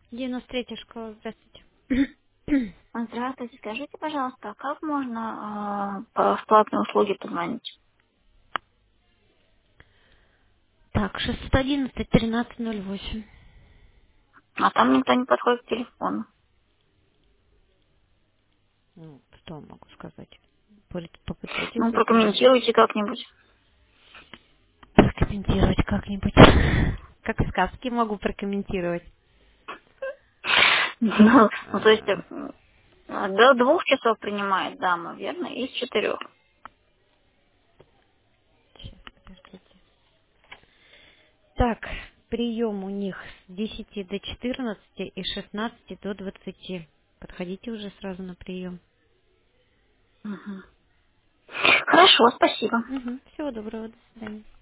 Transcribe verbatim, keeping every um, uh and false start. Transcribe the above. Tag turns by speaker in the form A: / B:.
A: девяносто третья школа, здравствуйте.
B: Здравствуйте, скажите, пожалуйста, а как можно э, по платной услуге позвонить?
A: Так, шестьсот одиннадцать тринадцать ноль восемь.
B: А там никто не подходит к телефону.
A: Ну, что могу сказать? Пор- Попытайтесь
B: Ну,
A: дозвониться.
B: прокомментируйте как-нибудь.
A: Прокомментировать как-нибудь. Как в сказке могу прокомментировать.
B: Ну, ну, то есть
A: А,
B: э, до двух часов принимает дама, верно? Из четырех.
A: Сейчас, подождите. Так, прием у них с десяти до четырнадцати и с шестнадцати до двадцати. Подходите уже сразу на прием.
B: Мгм. Хорошо, спасибо.
A: Угу. Всего доброго, до свидания.